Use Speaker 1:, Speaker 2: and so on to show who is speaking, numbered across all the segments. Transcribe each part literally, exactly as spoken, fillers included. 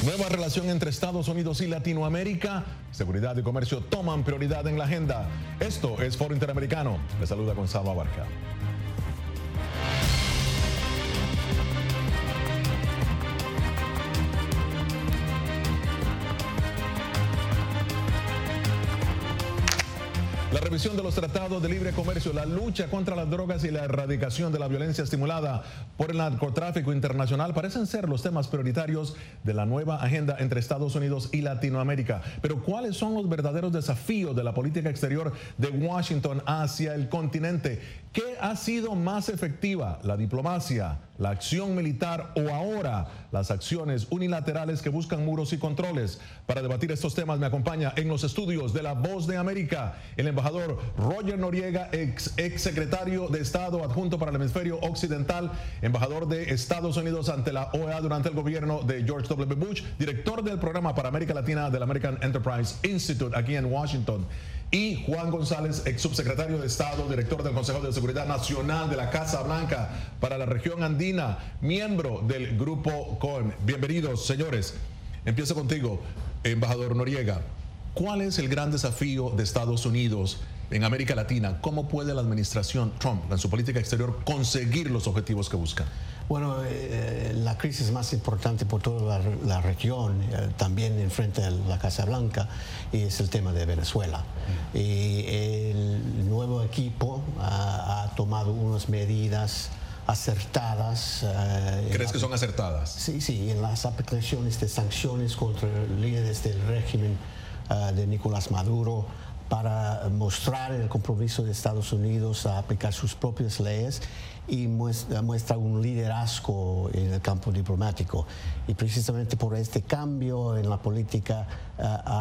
Speaker 1: Nueva relación entre Estados Unidos y Latinoamérica. Seguridad y comercio toman prioridad en la agenda. Esto es Foro Interamericano. Les saluda Gonzalo Abarca. La revisión de los tratados de libre comercio, la lucha contra las drogas y la erradicación de la violencia estimulada por el narcotráfico internacional parecen ser los temas prioritarios de la nueva agenda entre Estados Unidos y Latinoamérica. Pero ¿cuáles son los verdaderos desafíos de la política exterior de Washington hacia el continente? ¿Qué ha sido más efectiva, la diplomacia, la acción militar o ahora las acciones unilaterales que buscan muros y controles? Para debatir estos temas me acompaña en los estudios de La Voz de América el embajador Roger Noriega, ex, ex secretario de Estado adjunto para el hemisferio occidental, embajador de Estados Unidos ante la O E A durante el gobierno de George W. Bush, director del programa para América Latina del American Enterprise Institute aquí en Washington. Y Juan González, ex subsecretario de Estado, director del Consejo de Seguridad Nacional de la Casa Blanca para la región andina, miembro del Grupo Cohen. Bienvenidos, señores. Empiezo contigo, embajador Noriega. ¿Cuál es el gran desafío de Estados Unidos en América Latina? ¿Cómo puede la administración Trump, en su política exterior, conseguir los objetivos que busca?
Speaker 2: Bueno, eh, la crisis más importante por toda la, la región, eh, también enfrente a la Casa Blanca, es el tema de Venezuela. Mm. Y el nuevo equipo ha, ha tomado unas medidas acertadas. Eh,
Speaker 1: ¿Crees que son acertadas?
Speaker 2: Sí, sí, en las aplicaciones de sanciones contra líderes del régimen uh, de Nicolás Maduro, para mostrar el compromiso de Estados Unidos a aplicar sus propias leyes y muestra, muestra un liderazgo en el campo diplomático. Y precisamente por este cambio en la política uh,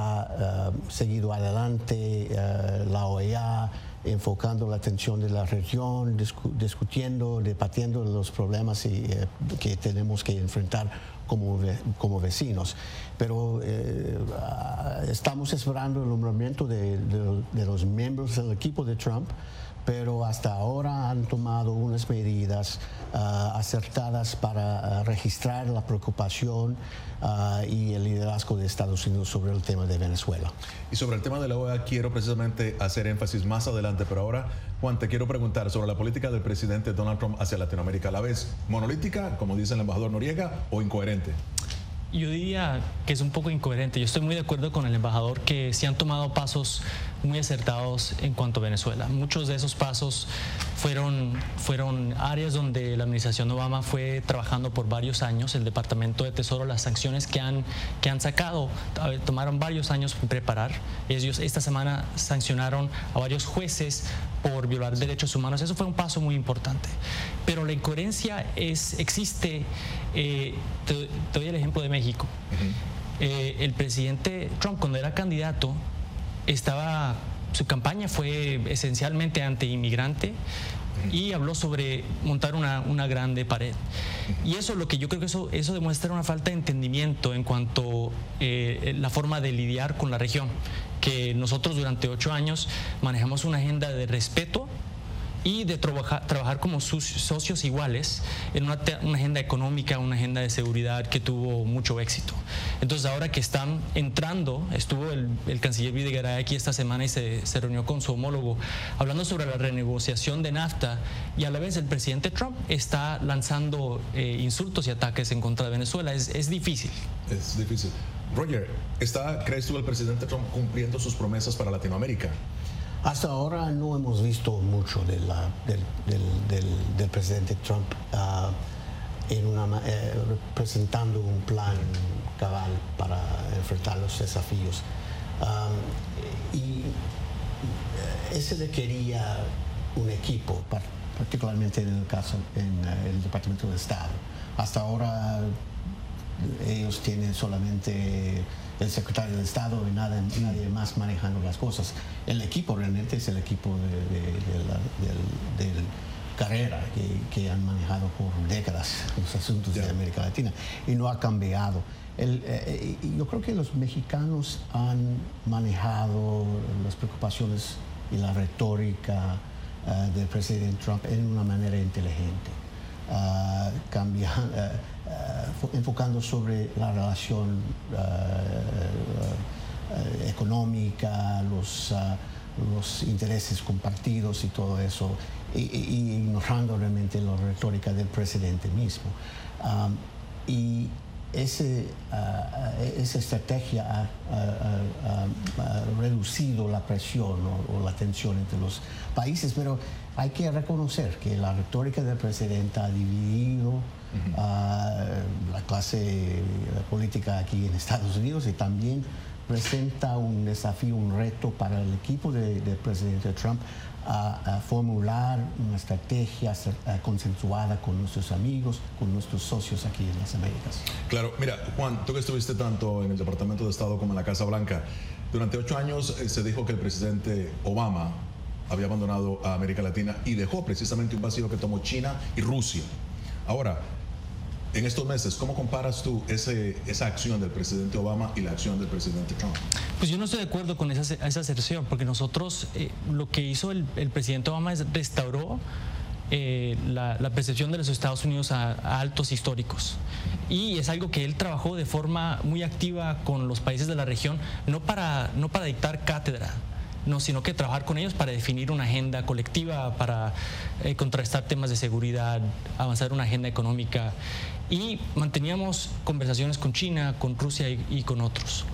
Speaker 2: ha uh, seguido adelante uh, la O E A, enfocando la atención de la región, discu discutiendo, debatiendo los problemas y, eh, que tenemos que enfrentar como, como vecinos. Pero eh, estamos esperando el nombramiento de, de, de los miembros del equipo de Trump, pero hasta ahora han tomado unas medidas uh, acertadas para uh, registrar la preocupación uh, y el liderazgo de Estados Unidos sobre el tema de Venezuela.
Speaker 1: Y sobre el tema de la O E A quiero precisamente hacer énfasis más adelante, pero ahora, Juan, te quiero preguntar sobre la política del presidente Donald Trump hacia Latinoamérica. ¿La ves monolítica, como dice el embajador Noriega, o incoherente?
Speaker 3: Yo diría que es un poco incoherente. Yo estoy muy de acuerdo con el embajador que sí han tomado pasos muy acertados en cuanto a Venezuela. Muchos de esos pasos fueron, fueron áreas donde la administración Obama fue trabajando por varios años. El Departamento de Tesoro, las sanciones que han, que han sacado, tomaron varios años en preparar. Ellos esta semana sancionaron a varios jueces por violar derechos humanos. Eso fue un paso muy importante. Pero la incoherencia es, existe. Eh, te, te doy el ejemplo de México. Uh-huh. eh, el presidente Trump, cuando era candidato, estaba, su campaña fue esencialmente anti-inmigrante y habló sobre montar una, una grande pared. Y eso, lo que yo creo que eso, eso demuestra una falta de entendimiento en cuanto a eh, la forma de lidiar con la región. Que nosotros durante ocho años manejamos una agenda de respeto y de trabajar, trabajar como sus socios iguales en una, una agenda económica, una agenda de seguridad que tuvo mucho éxito. Entonces ahora que están entrando, estuvo el, el canciller Videgaray aquí esta semana y se, se reunió con su homólogo hablando sobre la renegociación de NAFTA, y a la vez el presidente Trump está lanzando eh, insultos y ataques en contra de Venezuela. Es, es difícil.
Speaker 1: Es difícil. Roger, ¿está, crees tú el presidente Trump cumpliendo sus promesas para Latinoamérica?
Speaker 2: Hasta ahora no hemos visto mucho de la, del, del, del, del presidente Trump uh, en una, eh, presentando un plan cabal para enfrentar los desafíos. Um, y ese requería un equipo, particularmente en el caso en uh, el Departamento de Estado. Hasta ahora ellos tienen solamente el secretario de Estado y nada, nadie más manejando las cosas. El equipo realmente es el equipo de, de, de la del, del carrera que, que han manejado por décadas los asuntos yeah. de América Latina y no ha cambiado. El, eh, yo creo que los mexicanos han manejado las preocupaciones y la retórica uh, del presidente Trump en una manera inteligente. uh, cambia, uh, uh, enfocando sobre la relación uh, uh, económica, los, uh, los intereses compartidos y todo eso, y, y ignorando realmente la retórica del presidente mismo. Um, y ese, uh, esa estrategia ha, ha, ha, ha reducido la presión o, o la tensión entre los países, pero hay que reconocer que la retórica del presidente ha dividido uh-huh. uh, la clase política aquí en Estados Unidos, y también presenta un desafío, un reto para el equipo del de presidente Trump a, a formular una estrategia a, consensuada con nuestros amigos, con nuestros socios aquí en las Américas.
Speaker 1: Claro, mira, Juan, tú que estuviste tanto en el Departamento de Estado como en la Casa Blanca, durante ocho años eh, se dijo que el presidente Obama había abandonado a América Latina y dejó precisamente un vacío que tomó China y Rusia. Ahora, en estos meses, ¿cómo comparas tú ese, esa acción del presidente Obama y la acción del presidente Trump?
Speaker 3: Pues yo no estoy de acuerdo con esa, esa aserción, porque nosotros, eh, lo que hizo el, el presidente Obama es restauró eh, la, la percepción de los Estados Unidos a, a altos históricos. Y es algo que él trabajó de forma muy activa con los países de la región, no para, no para dictar cátedra, no, sino que trabajar con ellos para definir una agenda colectiva, para eh, contrastar temas de seguridad, avanzar una agenda económica, y manteníamos conversaciones con China, con Rusia y, y con otros.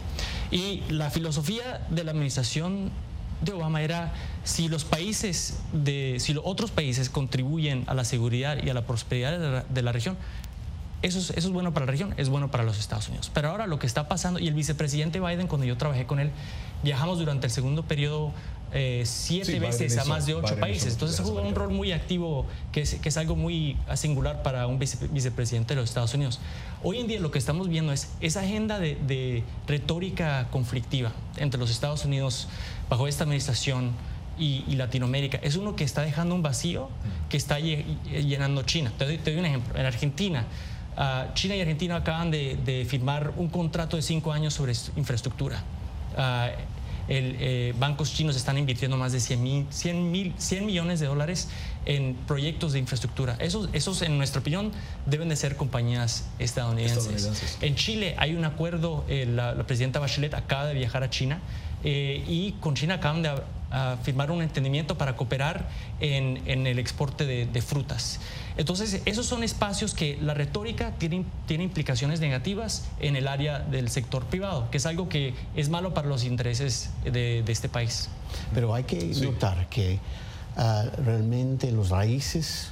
Speaker 3: Y la filosofía de la administración de Obama era: si los países, de, si los otros países contribuyen a la seguridad y a la prosperidad de la, de la región, Eso es, eso es bueno para la región, es bueno para los Estados Unidos. Pero ahora lo que está pasando, y el vicepresidente Biden, cuando yo trabajé con él, viajamos durante el segundo periodo eh, siete sí, veces a más de ocho Biden países. Entonces jugó un rol muy activo, que es, que es algo muy singular para un vice, vicepresidente de los Estados Unidos. Hoy en día lo que estamos viendo es esa agenda de, de retórica conflictiva entre los Estados Unidos bajo esta administración y, y Latinoamérica. Es uno que está dejando un vacío que está llenando China. Te doy, te doy un ejemplo. En Argentina, Uh, China y Argentina acaban de, de firmar un contrato de cinco años sobre infraestructura. Uh, el, eh, bancos chinos están invirtiendo más de cien millones de dólares en proyectos de infraestructura. Esos, esos, en nuestra opinión, deben de ser compañías estadounidenses. estadounidenses. En Chile hay un acuerdo, eh, la, la presidenta Bachelet acaba de viajar a China eh, y con China acaban de a firmar un entendimiento para cooperar en, en el exporte de, de frutas. Entonces, esos son espacios que la retórica tiene, tiene implicaciones negativas en el área del sector privado, que es algo que es malo para los intereses de, de este país.
Speaker 2: Pero hay que sí. notar que uh, realmente los raíces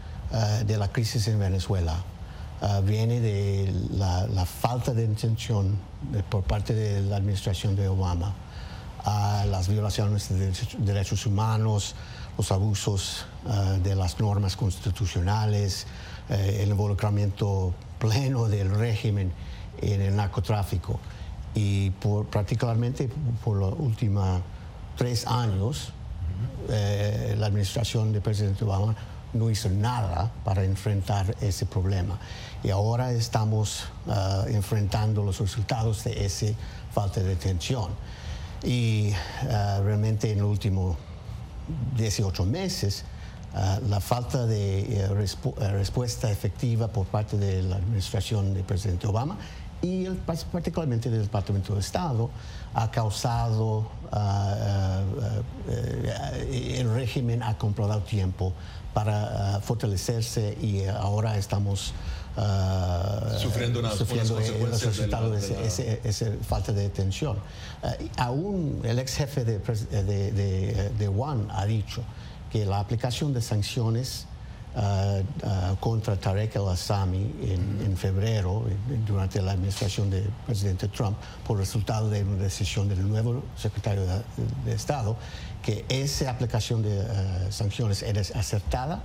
Speaker 2: uh, de la crisis en Venezuela uh, viene de la, la falta de intención de, por parte de la administración de Obama a las violaciones de derechos humanos, los abusos uh, de las normas constitucionales, uh, el involucramiento pleno del régimen en el narcotráfico. Y por, particularmente por los últimos tres años, uh, la administración del presidente Obama no hizo nada para enfrentar ese problema. Y ahora estamos uh, enfrentando los resultados de esa falta de atención. Y uh, realmente en los últimos dieciocho meses, uh, la falta de uh, respu uh, respuesta efectiva por parte de la administración del presidente Obama y el, particularmente del Departamento de Estado ha causado, uh, uh, uh, el régimen ha comprado tiempo para uh, fortalecerse, y ahora estamos Uh,
Speaker 1: sufriendo, unas,
Speaker 2: sufriendo
Speaker 1: unas
Speaker 2: los resultados
Speaker 1: de, la, de,
Speaker 2: de esa falta de atención. Uh, aún el ex jefe de, de, de, de One ha dicho que la aplicación de sanciones uh, uh, contra Tarek el-Assami en, en febrero, durante la administración del presidente Trump, por resultado de una decisión del nuevo secretario de, de Estado, que esa aplicación de uh, sanciones era acertada,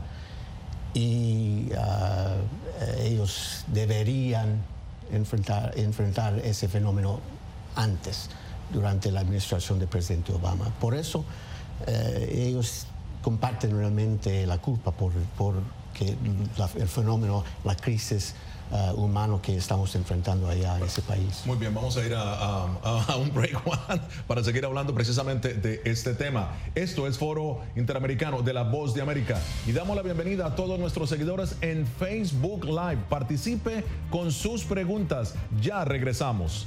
Speaker 2: y uh, ellos deberían enfrentar, enfrentar ese fenómeno antes, durante la administración del presidente Obama. Por eso uh, ellos comparten realmente la culpa por, por que la, el fenómeno, la crisis uh, humano que estamos enfrentando allá en ese país.
Speaker 1: Muy bien, vamos a ir a, a, a un break, Juan, para seguir hablando precisamente de este tema. Esto es Foro Interamericano de La Voz de América y damos la bienvenida a todos nuestros seguidores en Facebook Live. Participe con sus preguntas. Ya regresamos.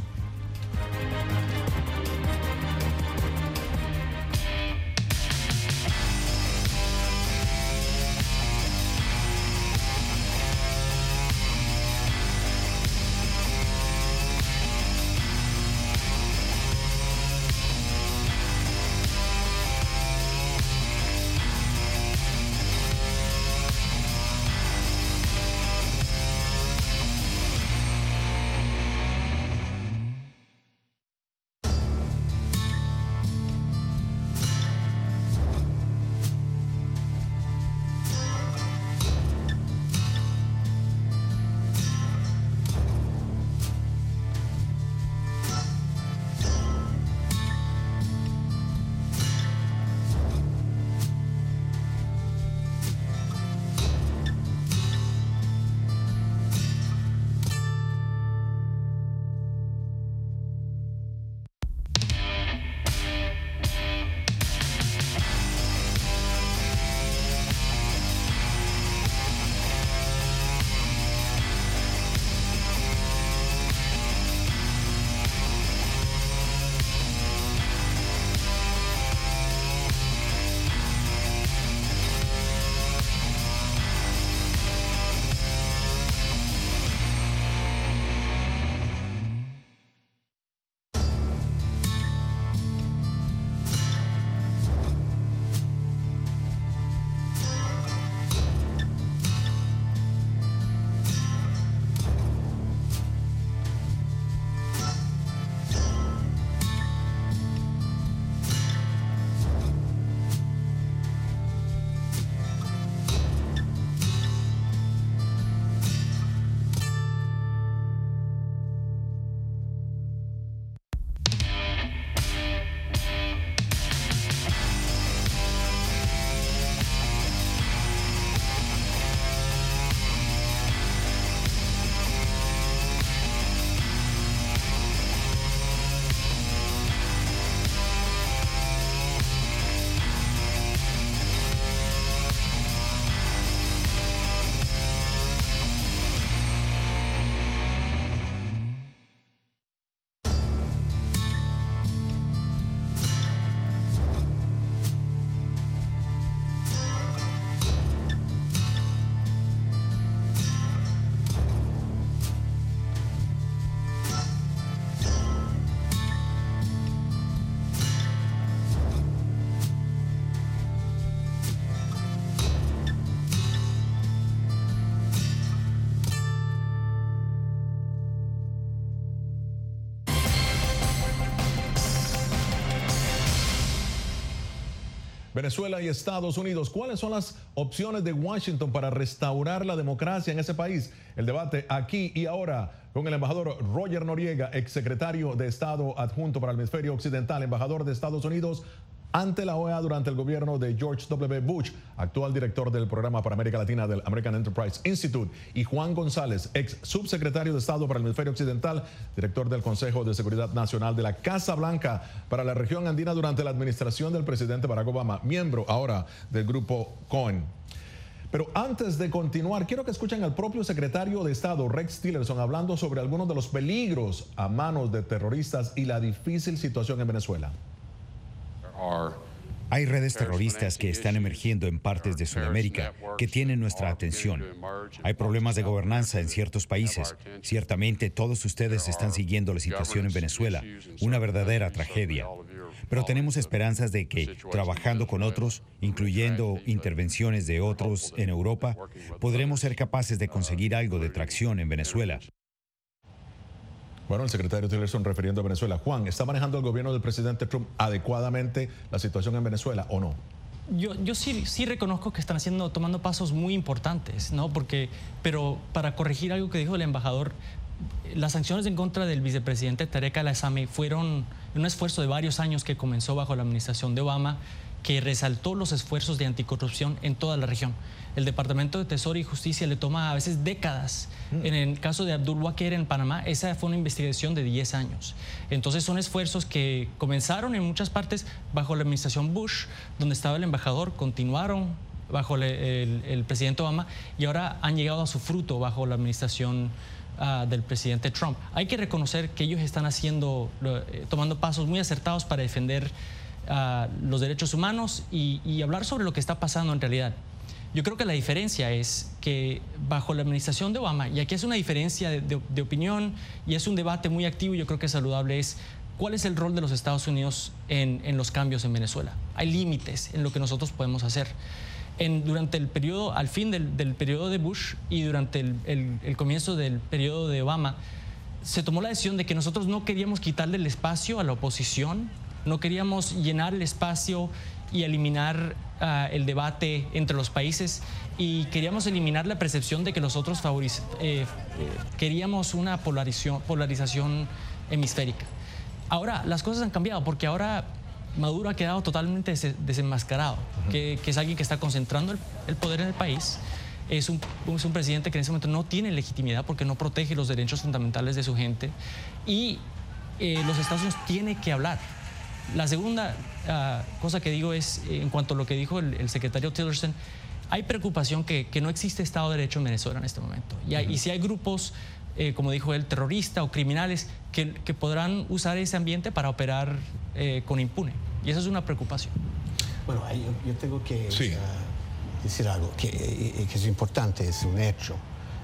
Speaker 1: Venezuela y Estados Unidos. ¿Cuáles son las opciones de Washington para restaurar la democracia en ese país? El debate aquí y ahora con el embajador Roger Noriega, exsecretario de Estado adjunto para el hemisferio occidental, embajador de Estados Unidos ante la O E A durante el gobierno de George W. Bush, actual director del programa para América Latina del American Enterprise Institute, y Juan González, ex subsecretario de Estado para el hemisferio occidental, director del Consejo de Seguridad Nacional de la Casa Blanca para la región andina durante la administración del presidente Barack Obama, miembro ahora del grupo Cohen. Pero antes de continuar, quiero que escuchen al propio secretario de Estado, Rex Tillerson, hablando sobre algunos de los peligros a manos de terroristas y la difícil situación en Venezuela.
Speaker 4: Hay redes terroristas que están emergiendo en partes de Sudamérica que tienen nuestra atención. Hay problemas de gobernanza en ciertos países. Ciertamente todos ustedes están siguiendo la situación en Venezuela, una verdadera tragedia. Pero tenemos esperanzas de que, trabajando con otros, incluyendo intervenciones de otros en Europa, podremos ser capaces de conseguir algo de tracción en Venezuela.
Speaker 1: Bueno, el secretario Tillerson refiriendo a Venezuela. Juan, ¿está manejando el gobierno del presidente Trump adecuadamente la situación en Venezuela o no?
Speaker 3: Yo, yo sí, sí reconozco que están haciendo, tomando pasos muy importantes, ¿no? Porque, pero para corregir algo que dijo el embajador, las sanciones en contra del vicepresidente Tarek Al Aissami fueron un esfuerzo de varios años que comenzó bajo la administración de Obama, que resaltó los esfuerzos de anticorrupción en toda la región. El Departamento de Tesoro y Justicia le toma a veces décadas. Mm. En el caso de Abdul Waqer en Panamá, esa fue una investigación de diez años. Entonces son esfuerzos que comenzaron en muchas partes bajo la administración Bush, donde estaba el embajador, continuaron bajo el, el, el presidente Obama y ahora han llegado a su fruto bajo la administración uh, del presidente Trump. Hay que reconocer que ellos están haciendo, eh, tomando pasos muy acertados para defender uh, los derechos humanos y, y hablar sobre lo que está pasando en realidad. Yo creo que la diferencia es que bajo la administración de Obama, y aquí es una diferencia de, de, de opinión y es un debate muy activo y yo creo que es saludable, es cuál es el rol de los Estados Unidos en, en los cambios en Venezuela. Hay límites en lo que nosotros podemos hacer. En, durante el periodo, al fin del, del periodo de Bush y durante el, el, el comienzo del periodo de Obama, se tomó la decisión de que nosotros no queríamos quitarle el espacio a la oposición, no queríamos llenar el espacio y eliminar uh, el debate entre los países y queríamos eliminar la percepción de que nosotros favoriz eh, eh, queríamos una polarización, polarización hemisférica. Ahora, las cosas han cambiado porque ahora Maduro ha quedado totalmente des desenmascarado, uh-huh. que, que es alguien que está concentrando el, el poder en el país. Es un, es un presidente que en ese momento no tiene legitimidad porque no protege los derechos fundamentales de su gente y eh, los Estados Unidos tienen que hablar. La segunda uh, cosa que digo es, eh, en cuanto a lo que dijo el, el secretario Tillerson, hay preocupación que, que no existe Estado de Derecho en Venezuela en este momento. Y, hay, uh-huh. y si hay grupos, eh, como dijo él, terroristas o criminales que, que podrán usar ese ambiente para operar eh, con impune. Y eso es una preocupación.
Speaker 2: Bueno, yo, yo tengo que
Speaker 1: sí.
Speaker 2: uh, decir algo que, que es importante, es un hecho,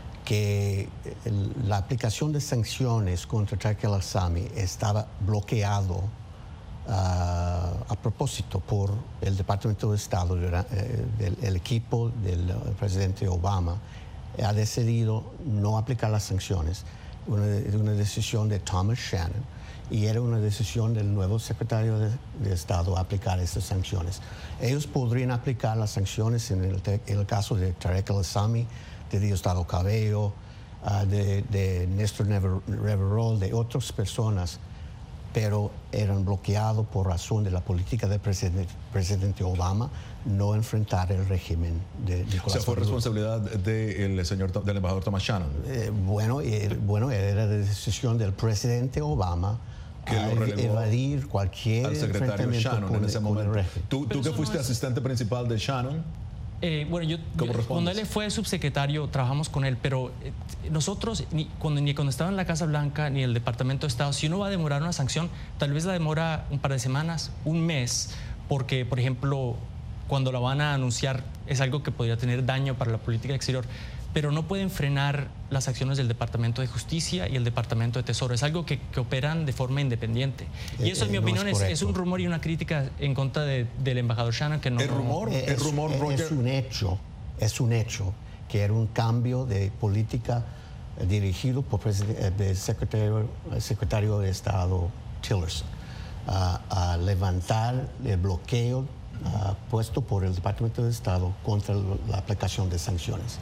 Speaker 2: que el, la aplicación de sanciones contra Tariq al-Assami estaba bloqueado Uh, a propósito por el Departamento de Estado, eh, del el equipo del uh, presidente Obama ha decidido no aplicar las sanciones. Una, una decisión de Thomas Shannon y era una decisión del nuevo secretario de, de Estado aplicar estas sanciones. Ellos podrían aplicar las sanciones en el, en el caso de Tariq al-Assami, de Diosdado Cabello, uh, de, de Néstor Reverol, de otras personas, pero eran bloqueados por razón de la política del presidente, presidente Obama no enfrentar el régimen de Nicolás Maduro.
Speaker 1: O sea, fue responsabilidad del señor del embajador Thomas Shannon.
Speaker 2: Eh, bueno, eh, bueno, era la decisión del presidente Obama
Speaker 1: que
Speaker 2: a
Speaker 1: lo
Speaker 2: evadir cualquier
Speaker 1: al secretario Shannon
Speaker 2: con,
Speaker 1: en ese momento. Tú, tú que fuiste
Speaker 3: no es...
Speaker 1: asistente principal de Shannon.
Speaker 3: Eh, bueno, yo, yo cuando él fue subsecretario trabajamos con él, pero eh, nosotros ni cuando, ni cuando estaba en la Casa Blanca ni el Departamento de Estado, si uno va a demorar una sanción, tal vez la demora un par de semanas, un mes, porque, por ejemplo, cuando la van a anunciar es algo que podría tener daño para la política exterior, pero no pueden frenar las acciones del Departamento de Justicia y el Departamento de Tesoro. Es algo que, que operan de forma independiente. Y eso, en mi no opinión, es, es un rumor y una crítica en contra de, del embajador Shannon que no...
Speaker 1: ¿El rumor?
Speaker 2: Es,
Speaker 1: ¿El rumor,
Speaker 2: es,
Speaker 1: Roger?
Speaker 2: Es un hecho, es un hecho que era un cambio de política dirigido por el secretario, el secretario de Estado Tillerson a, a levantar el bloqueo uh, puesto por el Departamento de Estado contra la aplicación de sanciones.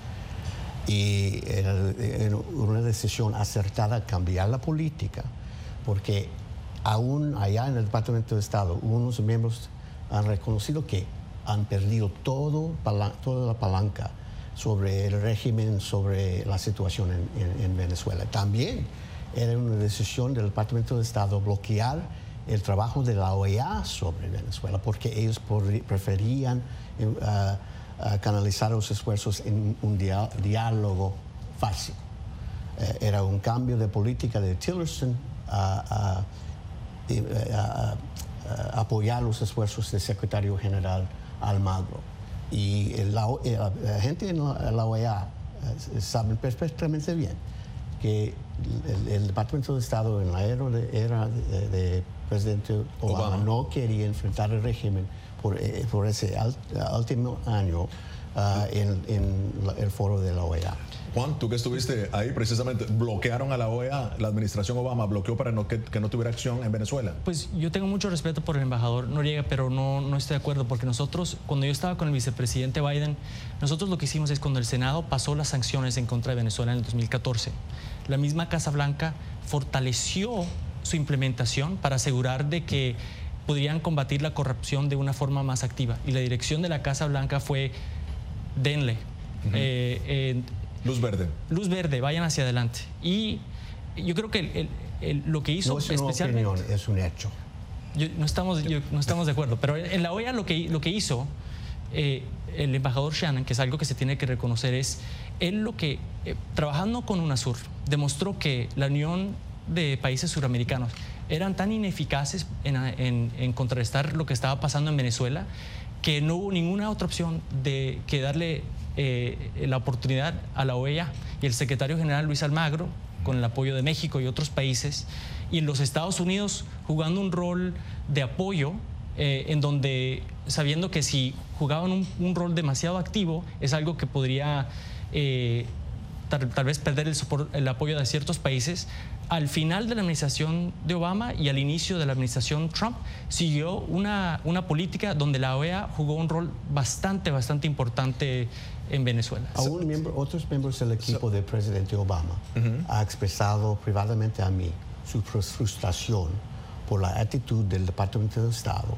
Speaker 2: Y era una decisión acertada cambiar la política, porque aún allá en el Departamento de Estado, unos miembros han reconocido que han perdido todo, toda la palanca sobre el régimen, sobre la situación en, en, en Venezuela. También era una decisión del Departamento de Estado bloquear el trabajo de la O E A sobre Venezuela, porque ellos preferían uh, Uh, canalizar los esfuerzos en un dia diálogo fácil. Uh, era un cambio de política de Tillerson a uh, uh, uh, uh, uh, apoyar los esfuerzos del secretario general Almagro. Y la, la, la gente en la, la O E A uh, sabe perfectamente bien que el, el Departamento de Estado en la era de, era de, de presidente Obama, Obama no quería enfrentar el régimen por, eh, por ese al, último año uh, en, en la, el foro de la O E A.
Speaker 1: Juan, tú que estuviste ahí precisamente, bloquearon a la O E A, la administración Obama bloqueó para no, que, que no tuviera acción en Venezuela.
Speaker 3: Pues yo tengo mucho respeto por el embajador Noriega, pero no, no estoy de acuerdo, porque nosotros, cuando yo estaba con el vicepresidente Biden, nosotros lo que hicimos es cuando el Senado pasó las sanciones en contra de Venezuela en el dos mil catorce, la misma Casa Blanca fortaleció su implementación para asegurar de que podrían combatir la corrupción de una forma más activa. Y la dirección de la Casa Blanca fue, denle. Uh-huh. eh, eh,
Speaker 1: luz verde.
Speaker 3: Luz verde, vayan hacia adelante. Y yo creo que el, el, el, lo que hizo
Speaker 2: no es
Speaker 3: especialmente...
Speaker 2: una opinión, es un hecho.
Speaker 3: Yo, no, estamos, yo, no estamos de acuerdo, pero en la O E A lo que, lo que hizo eh, el embajador Shannon, que es algo que se tiene que reconocer, es él lo que, eh, trabajando con UNASUR, demostró que la Unión de Países Suramericanos eran tan ineficaces en, en, en contrarrestar lo que estaba pasando en Venezuela, que no hubo ninguna otra opción de que darle eh, la oportunidad a la O E A. Y el secretario general Luis Almagro, con el apoyo de México y otros países, y en los Estados Unidos jugando un rol de apoyo, eh, en donde, sabiendo que si jugaban un, un rol demasiado activo, es algo que podría eh, tal, tal vez perder el, support, el apoyo de ciertos países. Al final de la administración de Obama y al inicio de la administración Trump, siguió una, una política donde la O E A jugó un rol bastante, bastante importante en Venezuela.
Speaker 2: Aún miembro, otros miembros del equipo del presidente Obama uh-huh. ha expresado privadamente a mí su frustración por la actitud del Departamento de Estado,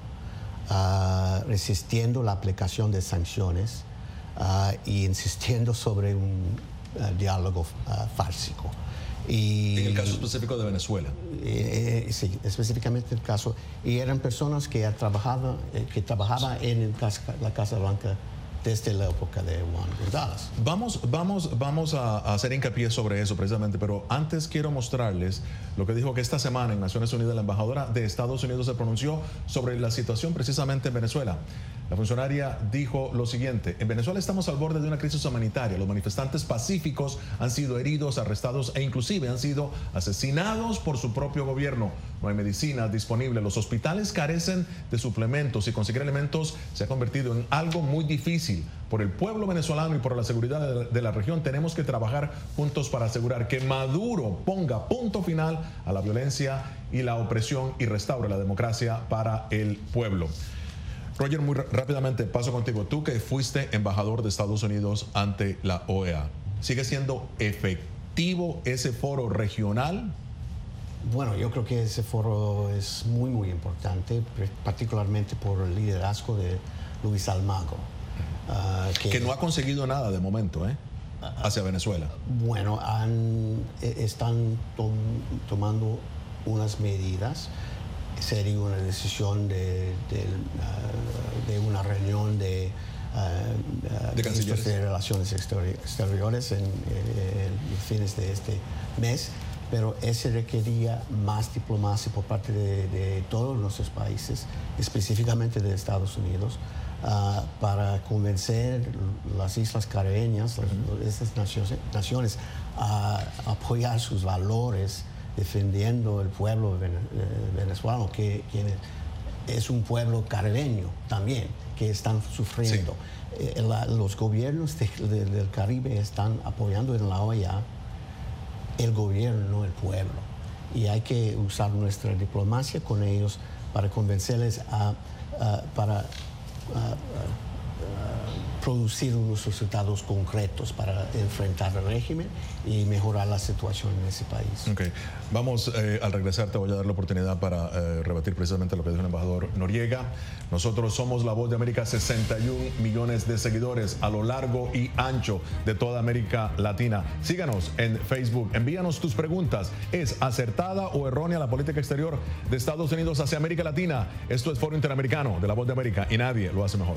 Speaker 2: uh, resistiendo la aplicación de sanciones uh, y insistiendo sobre un uh, diálogo uh, fársico. Y,
Speaker 1: en el caso específico de Venezuela.
Speaker 2: Eh, eh, sí, específicamente el caso. Y eran personas que trabajaban, eh, que trabajaban en el casa, la Casa Blanca desde la época de Juan González.
Speaker 1: Vamos, vamos, vamos a, a hacer hincapié sobre eso precisamente, pero antes quiero mostrarles lo que dijo que esta semana en Naciones Unidas la embajadora de Estados Unidos se pronunció sobre la situación precisamente en Venezuela. La funcionaria dijo lo siguiente: en Venezuela estamos al borde de una crisis humanitaria. Los manifestantes pacíficos han sido heridos, arrestados e inclusive han sido asesinados por su propio gobierno. No hay medicinas disponibles, los hospitales carecen de suplementos y conseguir alimentos se ha convertido en algo muy difícil. Por el pueblo venezolano y por la seguridad de la, de la región tenemos que trabajar juntos para asegurar que Maduro ponga punto final a la violencia y la opresión y restaure la democracia para el pueblo. Roger, muy rápidamente paso contigo. Tú que fuiste embajador de Estados Unidos ante la O E A, ¿sigue siendo efectivo ese foro regional?
Speaker 2: Bueno, yo creo que ese foro es muy, muy importante, particularmente por el liderazgo de Luis Almagro.
Speaker 1: Uh, que, que no ha conseguido nada de momento, ¿eh? Hacia Venezuela.
Speaker 2: Bueno, han, están tom, tomando unas medidas. Sería una decisión de, de, uh, de una reunión de, uh,
Speaker 1: de,
Speaker 2: de, de relaciones exteriores en, en, en fines de este mes, pero ese requería más diplomacia por parte de, de todos nuestros países, específicamente de Estados Unidos, uh, para convencer las islas caribeñas, uh-huh. estas naciones, naciones a apoyar sus valores, defendiendo el pueblo venezolano, que, que es un pueblo caribeño también, que están sufriendo. Sí. Eh, la, los gobiernos de, de, del Caribe están apoyando en la O E A el gobierno, no el pueblo. Y hay que usar nuestra diplomacia con ellos para convencerles a, a para a, a, a producir unos resultados concretos para enfrentar el régimen y mejorar la situación en ese país.
Speaker 1: Okay. Vamos, eh, al regresar te voy a dar la oportunidad para eh, rebatir precisamente lo que dijo el embajador Noriega. Nosotros somos La Voz de América, sesenta y un millones de seguidores a lo largo y ancho de toda América Latina. Síganos en Facebook, envíanos tus preguntas. ¿Es acertada o errónea la política exterior de Estados Unidos hacia América Latina? Esto es Foro Interamericano de La Voz de América y nadie lo hace mejor.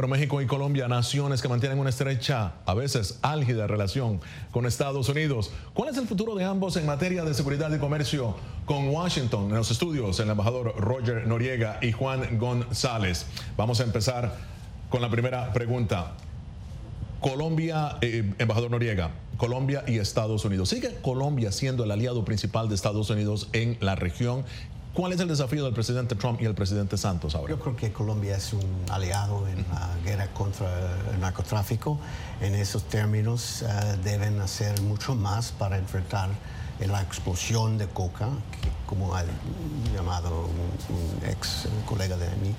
Speaker 1: Bueno, México y Colombia, naciones que mantienen una estrecha, a veces álgida relación con Estados Unidos. ¿Cuál es el futuro de ambos en materia de seguridad y comercio con Washington? En los estudios, el embajador Roger Noriega y Juan González. Vamos a empezar con la primera pregunta. Colombia, eh, embajador Noriega, Colombia y Estados Unidos. ¿Sigue Colombia siendo el aliado principal de Estados Unidos en la región? ¿Cuál es el desafío del presidente Trump y el presidente Santos ahora?
Speaker 2: Yo creo que Colombia es un aliado en la guerra contra el narcotráfico. En esos términos uh, deben hacer mucho más para enfrentar la explosión de coca, que, como ha llamado un, un ex un colega de mí,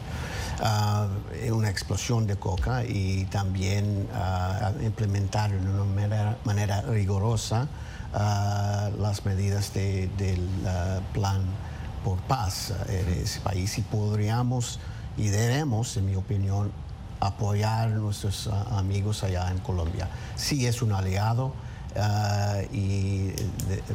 Speaker 2: uh, una explosión de coca, y también uh, implementar de una manera, manera rigurosa uh, las medidas de, del uh, plan por paz en ese país, y podríamos y debemos, en mi opinión, apoyar a nuestros uh, amigos allá en Colombia. Sí es un aliado uh, y de,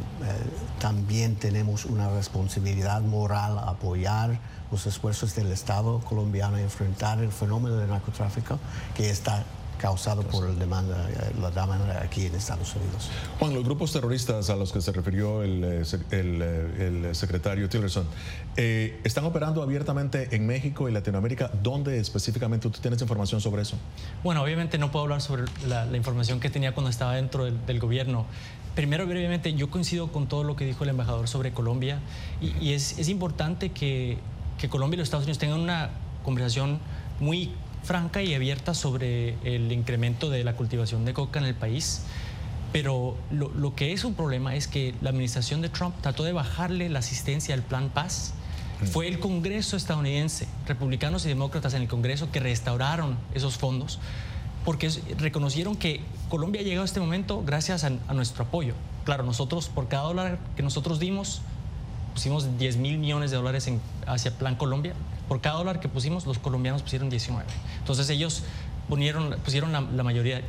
Speaker 2: uh, también tenemos una responsabilidad moral a apoyar los esfuerzos del Estado colombiano a enfrentar el fenómeno del narcotráfico que está causado por el demanda, la demanda aquí en Estados Unidos.
Speaker 1: Juan, los grupos terroristas a los que se refirió el, el, el secretario Tillerson, eh, ¿están operando abiertamente en México y Latinoamérica? ¿Dónde específicamente tú tienes información sobre eso?
Speaker 3: Bueno, obviamente no puedo hablar sobre la, la información que tenía cuando estaba dentro del, del gobierno. Primero, brevemente, yo coincido con todo lo que dijo el embajador sobre Colombia, y, y es, es importante que, que Colombia y los Estados Unidos tengan una conversación muy franca y abierta sobre el incremento de la cultivación de coca en el país. Pero lo, lo que es un problema es que la administración de Trump trató de bajarle la asistencia al Plan Paz. Fue el Congreso estadounidense, republicanos y demócratas en el Congreso, que restauraron esos fondos porque reconocieron que Colombia ha llegado a este momento gracias a, a nuestro apoyo. Claro, nosotros por cada dólar que nosotros dimos, pusimos diez mil millones de dólares en, hacia Plan Colombia. Por cada dólar que pusimos, los colombianos pusieron diecinueve. Entonces ellos pusieron, pusieron la, la mayoría.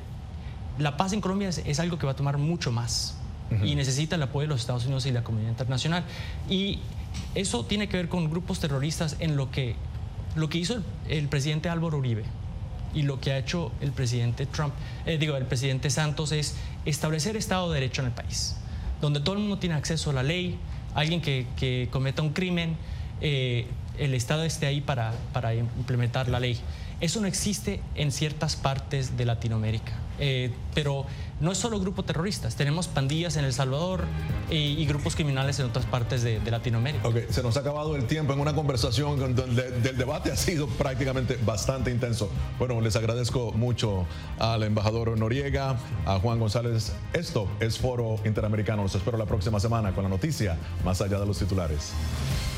Speaker 3: La paz en Colombia es, es algo que va a tomar mucho más. Uh-huh. Y necesita el apoyo de los Estados Unidos y la comunidad internacional. Y eso tiene que ver con grupos terroristas en lo que, lo que hizo el, el presidente Álvaro Uribe y lo que ha hecho el presidente Trump, eh, digo, el presidente Santos, es establecer Estado de Derecho en el país, donde todo el mundo tiene acceso a la ley. Alguien que, que cometa un crimen, eh, el Estado esté ahí para, para implementar la ley. Eso no existe en ciertas partes de Latinoamérica. Eh, pero no es solo grupos terroristas, tenemos pandillas en El Salvador y, y grupos criminales en otras partes de, de Latinoamérica.
Speaker 1: Ok, se nos ha acabado el tiempo en una conversación donde del debate ha sido prácticamente bastante intenso. Bueno, les agradezco mucho al embajador Noriega, a Juan González. Esto es Foro Interamericano. Los espero la próxima semana con la noticia más allá de los titulares.